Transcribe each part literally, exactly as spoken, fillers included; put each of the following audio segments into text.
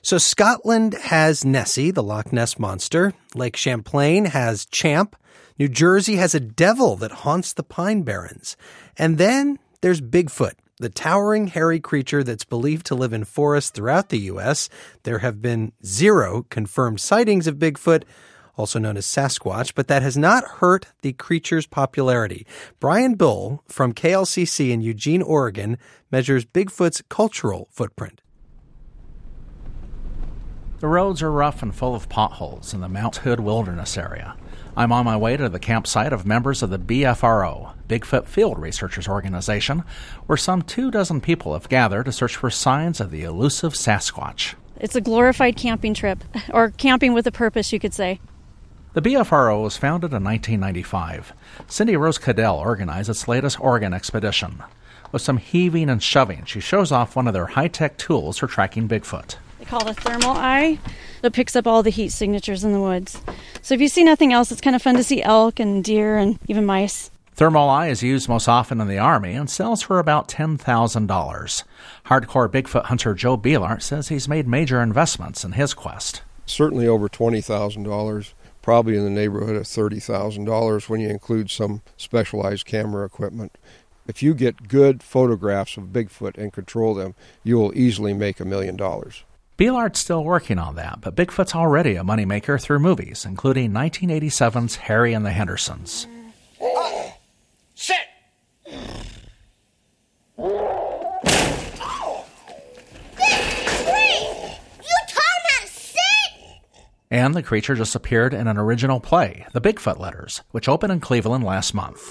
So Scotland has Nessie, the Loch Ness Monster. Lake Champlain has Champ. New Jersey has a devil that haunts the Pine Barrens. And then there's Bigfoot, the towering, hairy creature that's believed to live in forests throughout the U S. There have been zero confirmed sightings of Bigfoot, also known as Sasquatch, but that has not hurt the creature's popularity. Brian Bull from K L C C in Eugene, Oregon, measures Bigfoot's cultural footprint. The roads are rough and full of potholes in the Mount Hood Wilderness area. I'm on my way to the campsite of members of the B F R O, Bigfoot Field Researchers Organization, where some two dozen people have gathered to search for signs of the elusive Sasquatch. It's a glorified camping trip, or camping with a purpose, you could say. The B F R O was founded in nineteen ninety-five. Cindy Rose Cadell organized its latest Oregon expedition. With some heaving and shoving, she shows off one of their high-tech tools for tracking Bigfoot. They call it a thermal eye. It picks up all the heat signatures in the woods. So if you see nothing else, it's kind of fun to see elk and deer and even mice. Thermal eye is used most often in the Army and sells for about ten thousand dollars. Hardcore Bigfoot hunter Joe Bielart says he's made major investments in his quest. Certainly over twenty thousand dollars, probably in the neighborhood of thirty thousand dollars when you include some specialized camera equipment. If you get good photographs of Bigfoot and control them, you will easily make a million dollars. Bielart's still working on that, but Bigfoot's already a moneymaker through movies, including nineteen eighty-seven's Harry and the Hendersons. Oh, sit! Oh. Wait! You taught him how to sit? And the creature just appeared in an original play, The Bigfoot Letters, which opened in Cleveland last month.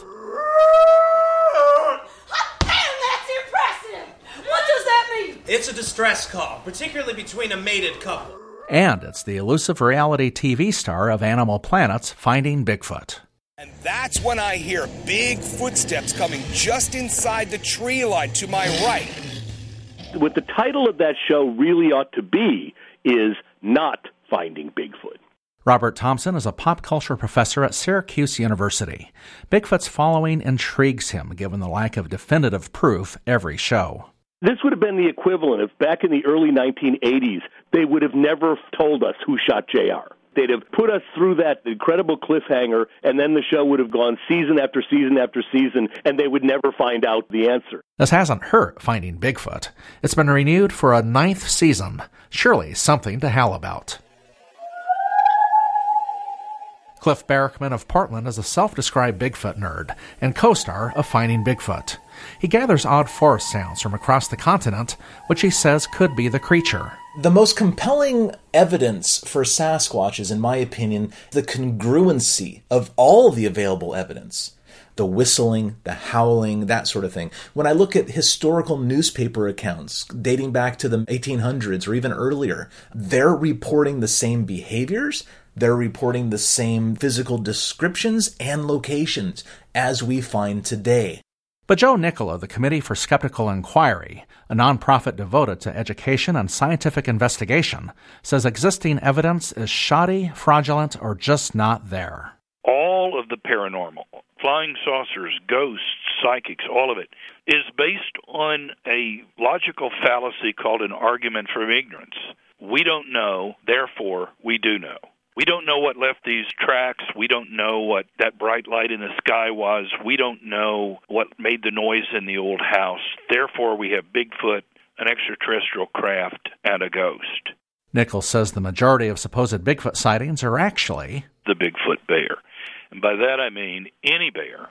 It's a distress call, particularly between a mated couple. And it's the elusive reality T V star of Animal Planet's Finding Bigfoot. And that's when I hear big footsteps coming just inside the tree line to my right. What the title of that show really ought to be is not Finding Bigfoot. Robert Thompson is a pop culture professor at Syracuse University. Bigfoot's following intrigues him, given the lack of definitive proof every show. This would have been the equivalent of back in the early nineteen eighties, they would have never told us who shot J R. They'd have put us through that incredible cliffhanger, and then the show would have gone season after season after season, and they would never find out the answer. This hasn't hurt Finding Bigfoot. It's been renewed for a ninth season. Surely something to howl about. Cliff Barackman of Portland is a self-described Bigfoot nerd and co-star of Finding Bigfoot. He gathers odd forest sounds from across the continent, which he says could be the creature. The most compelling evidence for Sasquatch is, in my opinion, the congruency of all the available evidence. The whistling, the howling, that sort of thing. When I look at historical newspaper accounts dating back to the eighteen hundreds or even earlier, they're reporting the same behaviors. They're reporting the same physical descriptions and locations as we find today. But Joe Nickel of the Committee for Skeptical Inquiry, a nonprofit devoted to education and scientific investigation, says existing evidence is shoddy, fraudulent, or just not there. All of the paranormal, flying saucers, ghosts, psychics, all of it, is based on a logical fallacy called an argument from ignorance. We don't know, therefore we do know. We don't know what left these tracks. We don't know what that bright light in the sky was. We don't know what made the noise in the old house. Therefore, we have Bigfoot, an extraterrestrial craft, and a ghost. Nichols says the majority of supposed Bigfoot sightings are actually the Bigfoot bear. And by that I mean any bear.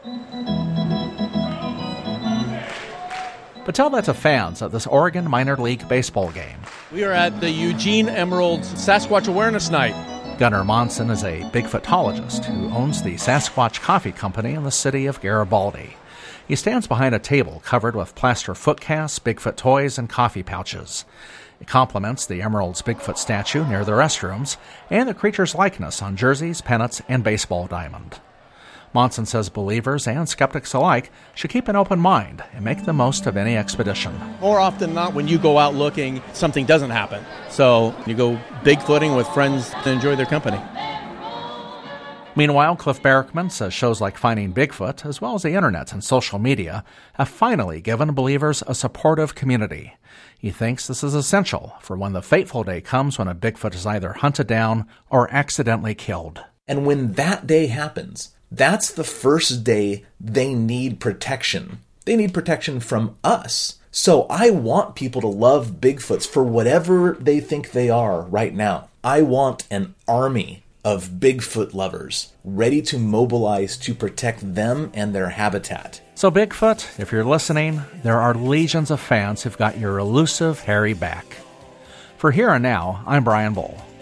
But tell that to fans at this Oregon minor league baseball game. We are at the Eugene Emeralds Sasquatch Awareness Night. Gunnar Monson is a Bigfootologist who owns the Sasquatch Coffee Company in the city of Garibaldi. He stands behind a table covered with plaster foot casts, Bigfoot toys, and coffee pouches. It complements the Emerald's Bigfoot statue near the restrooms and the creature's likeness on jerseys, pennants, and baseball diamond. Monson says believers and skeptics alike should keep an open mind and make the most of any expedition. More often than not, when you go out looking, something doesn't happen. So you go bigfooting with friends to enjoy their company. Meanwhile, Cliff Barackman says shows like Finding Bigfoot, as well as the internet and social media, have finally given believers a supportive community. He thinks this is essential for when the fateful day comes when a Bigfoot is either hunted down or accidentally killed. And when that day happens, that's the first day they need protection. They need protection from us. So I want people to love Bigfoots for whatever they think they are right now. I want an army of Bigfoot lovers ready to mobilize to protect them and their habitat. So Bigfoot, if you're listening, there are legions of fans who've got your elusive hairy back. For Here and Now, I'm Brian Bull.